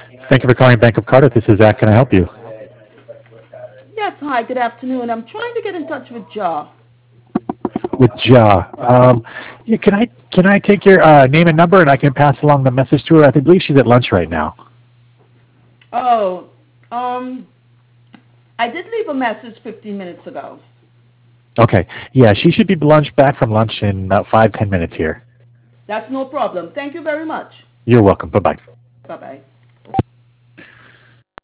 Thank you for calling Bank of Cardiff. This is Zach. Can I help you? Yes, hi, good afternoon. I'm trying to get in touch with Ja. With Ja. Yeah, can I take your name and number and I can pass along the message to her? I believe she's at lunch right now. Oh, um, I did leave a message 15 minutes ago. Okay. Yeah, she should be back from lunch in about 5-10 minutes here. That's no problem. Thank you very much. You're welcome. Bye bye. Bye bye.